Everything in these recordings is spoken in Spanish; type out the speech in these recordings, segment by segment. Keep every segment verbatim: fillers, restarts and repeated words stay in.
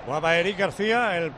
Jugaba Eric García, el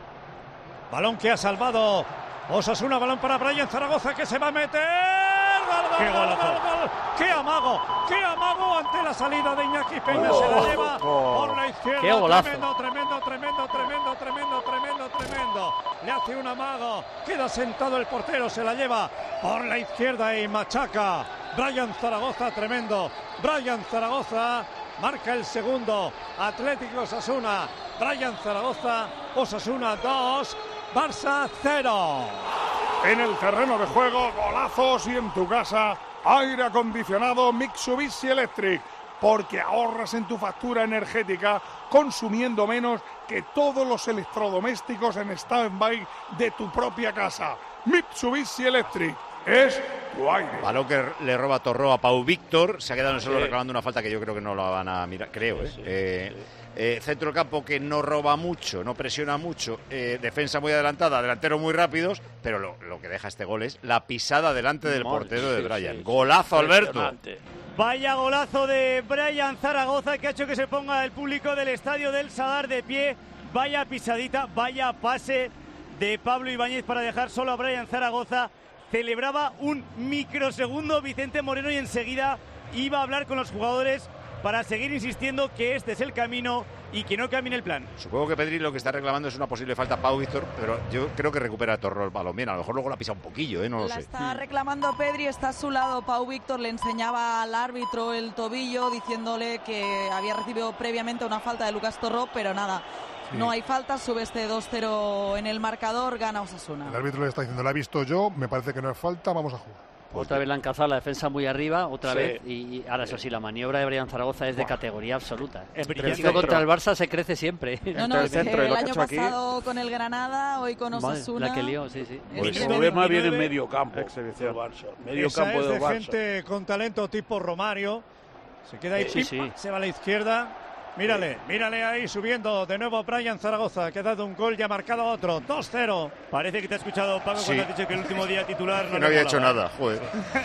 balón que ha salvado Osasuna, balón para Brian Zaragoza que se va a meter. ¡Gol, gol, ¡Qué gol, golazo! gol, gol! ¡Qué amago! ¡Qué amago ante la salida de Iñaki Peña! Oh, se la lleva oh, por la izquierda. ¡Qué golazo! Tremendo, tremendo, tremendo, tremendo, tremendo, tremendo, tremendo. Le hace un amago. Queda sentado el portero, se la lleva por la izquierda y machaca. Brian Zaragoza, tremendo. Brian Zaragoza marca el segundo. Atlético Osasuna. Brian Zaragoza, Osasuna dos, Barça cero. En el terreno de juego, golazos, y en tu casa, aire acondicionado Mitsubishi Electric, porque ahorras en tu factura energética consumiendo menos que todos los electrodomésticos en stand-by de tu propia casa. Mitsubishi Electric es tu aire. Balón que le roba Torró a Pau Víctor, se ha quedado en el suelo reclamando una falta que yo creo que no la van a mirar, creo, ¿eh? Sí, eh sí. Eh, centro del campo que no roba mucho, no presiona mucho, eh, defensa muy adelantada, delanteros muy rápidos, pero lo, lo que deja este gol es la pisada delante del Madre, portero sí, de Brian. sí, Golazo, Alberto. impresionante. Vaya golazo de Brian Zaragoza que ha hecho que se ponga el público del estadio del Sadar de pie. Vaya pisadita, vaya pase de Pablo Ibáñez para dejar solo a Brian Zaragoza. Celebraba un microsegundo Vicente Moreno y enseguida iba a hablar con los jugadores para seguir insistiendo que este es el camino y que no cambie el plan. Supongo que Pedri lo que está reclamando es una posible falta a Pau Víctor, pero yo creo que recupera Torró el balón bien. A lo mejor luego la pisa un poquillo, ¿eh? No lo La sé. está reclamando Pedri, está a su lado. Pau Víctor le enseñaba al árbitro el tobillo diciéndole que había recibido previamente una falta de Lucas Torró, pero nada, sí. No hay falta, sube este dos cero en el marcador, gana Osasuna. El árbitro le está diciendo, la he visto yo, me parece que no es falta, vamos a jugar. Otra vez le han cazado la defensa muy arriba, otra Sí. vez, y, y ahora eso sí, la maniobra de Brian Zaragoza es de categoría absoluta. Es El brillante. partido contra el Barça se crece siempre. No, no, el es que centro y lo el que ha año hecho aquí. pasado con el Granada, hoy con Madre, Osasuna. la que lió, sí, sí. Es Pues que- el problema viene en veintinueve, medio campo exhibición. del Barça. Medio Esa campo es del de Barça. gente con talento tipo Romario. Se queda ahí, Sí, pim, sí. se va a la izquierda. Mírale, mírale ahí subiendo de nuevo Brian Zaragoza, que ha dado un gol y ha marcado otro. dos cero. Parece que te ha escuchado, Paco, Sí. cuando has dicho que el último día titular Que no, no había le hecho molaba. nada, joder.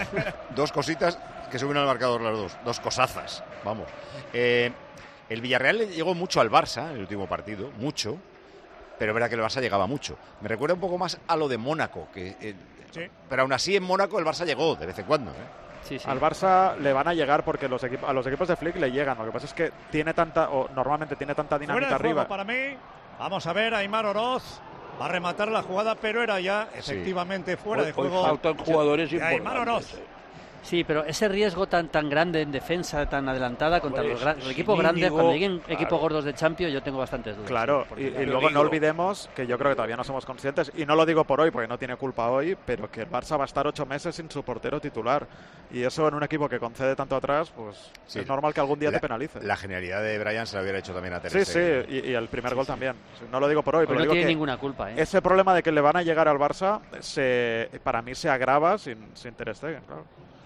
Dos cositas que suben al marcador las dos. Dos cosazas, vamos. Eh, el Villarreal le llegó mucho al Barça en el último partido, mucho. Pero es verdad que el Barça llegaba mucho. Me recuerda un poco más a lo de Mónaco. Que, eh, Sí. Pero aún así en Mónaco el Barça llegó de vez en cuando, ¿eh? Sí, sí. Al Barça le van a llegar porque los equipos, a los equipos de Flick le llegan. Lo que pasa es que tiene tanta, o normalmente tiene tanta Fuera dinámica de juego arriba. para mí. Vamos a ver, Aimar Oroz va a rematar la jugada, pero era ya efectivamente fuera Hoy- de juego. Hoy faltan jugadores de Aimar Oroz. importantes. eh. Sí, pero ese riesgo tan tan grande en defensa, tan adelantada contra Pues, los, gran- los sin equipos grandes, Íñigo, cuando lleguen claro. equipos gordos de Champions, yo tengo bastantes dudas. Claro, sí, porque- y, y yo luego digo- no olvidemos que yo creo que todavía no somos conscientes, y no lo digo por hoy porque no tiene culpa hoy, pero que el Barça va a estar ocho meses sin su portero titular. Y eso en un equipo que concede tanto atrás, pues Sí. es normal que algún día La- te penalice. La genialidad de Brian se la hubiera hecho también a Ter Sí, sí, Stegen. y, y el primer gol también. No lo digo por hoy, Hoy pero no digo tiene que ninguna culpa, ¿eh? ese problema de que le van a llegar al Barça, se, para mí se agrava sin, sin Ter Stegen, claro.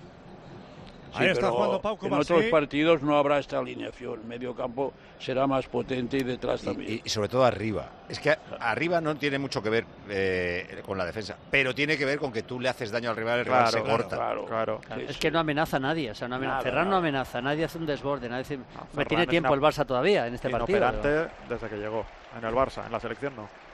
Ahí está pero jugando Pau en Covarsí. otros partidos no habrá esta alineación. Medio campo será más potente y detrás también. Y, y sobre todo arriba. Es que a- arriba no tiene mucho que ver eh, con la defensa, pero tiene que ver con que tú le haces daño al rival, el rival Claro, se claro, corta. Claro, Claro. Claro, Sí, es sí. que no amenaza a nadie, o sea, no amenaza. Nada, Ferran no nada. amenaza, nadie hace un desborde, nadie hace... Hombre, Ferran tiene es tiempo ina- el Barça todavía en este partido. Inoperante pero- desde que llegó. En el Barça, en la selección no.